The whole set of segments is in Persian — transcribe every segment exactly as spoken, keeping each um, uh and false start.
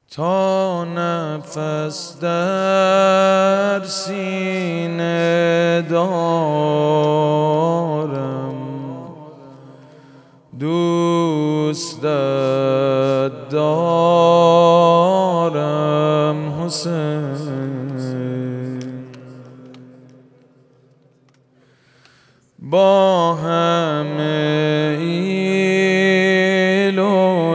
تا نفس در سینه دارم دوست دارم حسین، با همه ایل و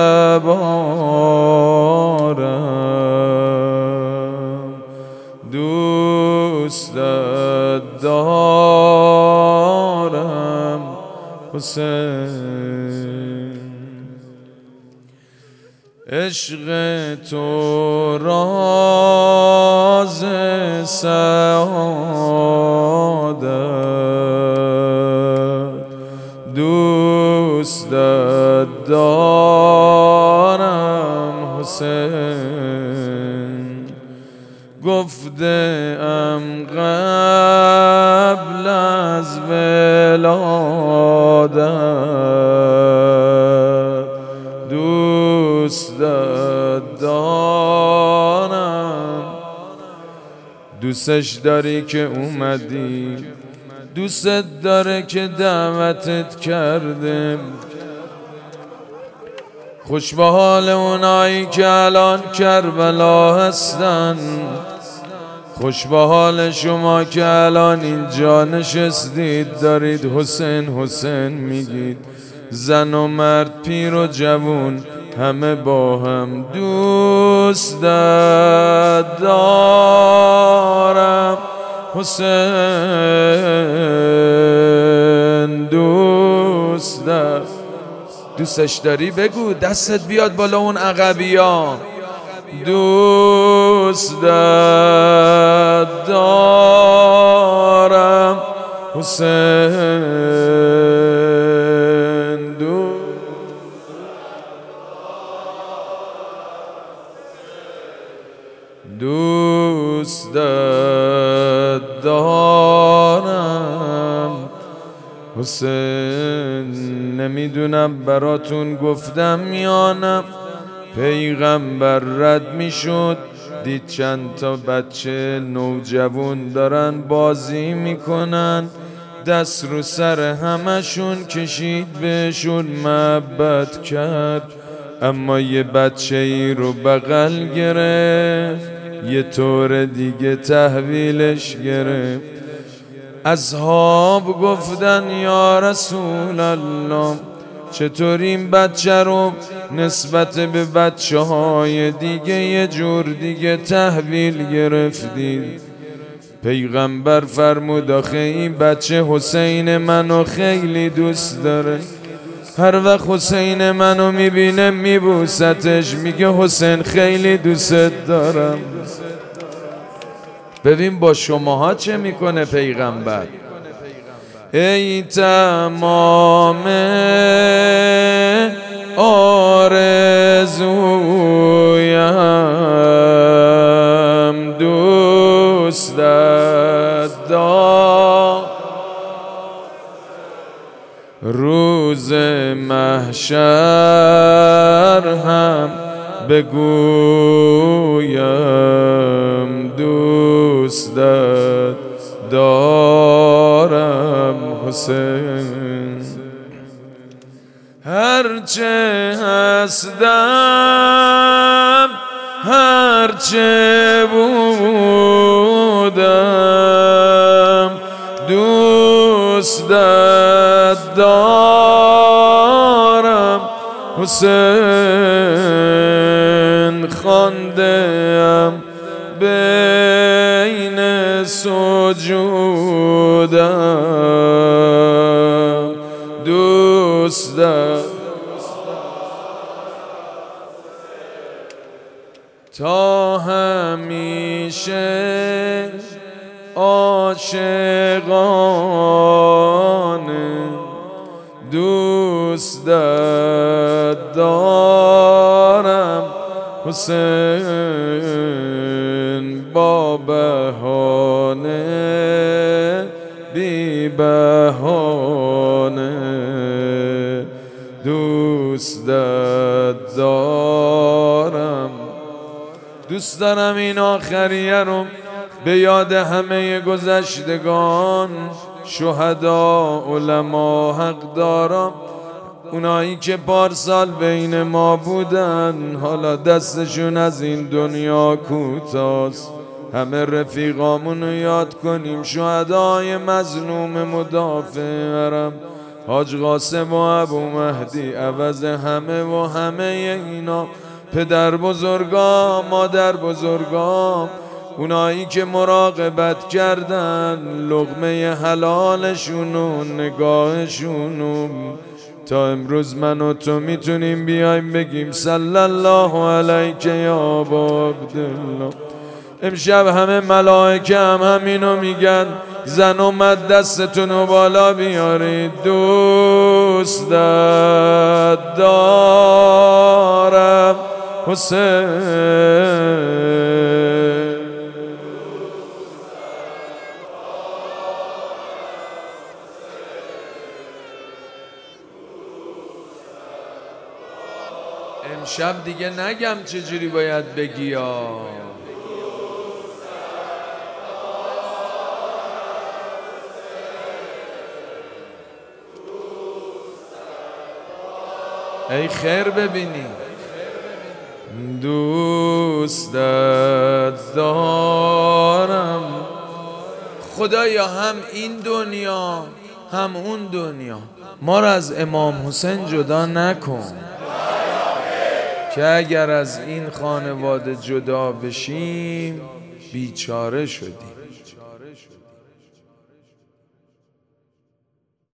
تبارم دوست دارم حسین. عشق تو راز سعادت دوست دارم حسین. گفته ام قبل از ولادت دوست دارم. دوستش داری که اومدی، دوست داره که دعوتت کردم. خوش به حال اونایی که الان کربلا هستن، خوش به حال شما که الان اینجا نشستید دارید حسین حسین میگید. زن و مرد پیر و جوون همه با هم دوست دارم حسین دوست دارم. دوستش داری بگو، دستت بیاد بالا اون عقبیا. دوست دارم حسین دوست دارم حسین. نمیدونم براتون گفتم یا نه، پیغمبر رد میشد دید چند تا بچه نوجوان دارن بازی میکنن، دست رو سر همشون کشید بهشون محبت کرد. اما یه بچه ای رو بغل گرفت یه طور دیگه تحویلش گرفت. اصحاب گفتن یا رسول الله چطور این بچه رو نسبت به بچه های دیگه یه جور دیگه تحویل گرفتید؟ پیغمبر فرمود آخه این بچه حسین منو خیلی دوست داره، هر وقت حسین منو میبینه میبوستش، میگه حسین خیلی دوست دارم. ببین با شماها چه میکنه پیغمبر. ای تمام آرزویم دوست دارم، روز محشر هم بگویم دوست دارم حسین. هرچه هستم هرچه بودم دوست دارم حسین. خواندم بین سجودم دوست دارم. تا همیشه عاشقانه دوست دارم حسین. با بهانه بی بهانه دوست دارم دوست دارم این آخریه رو به یاد همه گذشتگان، شهدا، علما، حقداران، اونایی که پارسال بین ما بودن حالا دستشون از این دنیا کوتاست. همه رفیقامونو یاد کنیم، شهدای مظلوم مدافع حرم، حاج قاسم و ابو مهدی، عوض همه و همه اینا، پدر بزرگام، مادر بزرگام، اونایی که مراقبت کردن لقمه حلالشون و نگاهشونو، تا امروز من و تو میتونیم بیایم بگیم صلی الله علیک یا ابا عبدالله. امشب همه ملائکه هم همینو میگن. زن اومد دستتونو بالا بیارید، دوست دارم حسین. امشب دیگه نگم چجوری باید بگی یا ای خیر ببینی. دوستت دارم خدایا، هم این دنیا هم اون دنیا، ما را از امام حسین جدا نکن که اگر از این خانواده جدا بشیم بیچاره شدیم.